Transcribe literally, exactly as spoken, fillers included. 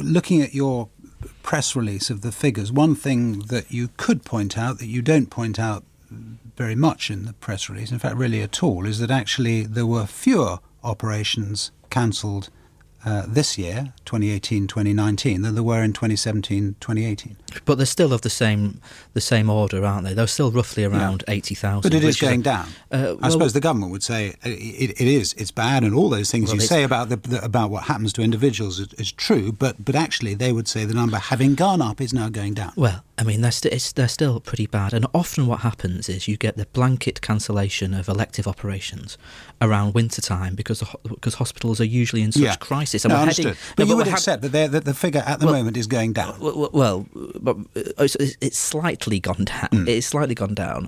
looking at your press release of the figures, one thing that you could point out that you don't point out very much in the press release, in fact really at all, is that actually there were fewer operations cancelled uh, this year, twenty eighteen twenty nineteen, than there were in twenty seventeen twenty eighteen. But they're still of the same the same order, aren't they? They're still roughly around yeah. eighty thousand. But it is going is a, down. Uh, well, I suppose the government would say it, it is, it's bad, and all those things well, you say about the, the about what happens to individuals is, is true, but but actually they would say the number, having gone up, is now going down. Well, I mean, they're, st- it's, they're still pretty bad. And often what happens is you get the blanket cancellation of elective operations around winter time because the, because hospitals are usually in such yeah. crisis. And no, we're understood. heading, but no, you but would ha- accept that, that the figure at the well, moment is going down. Well, well but it's, it's slightly gone down. Mm. It's slightly gone down.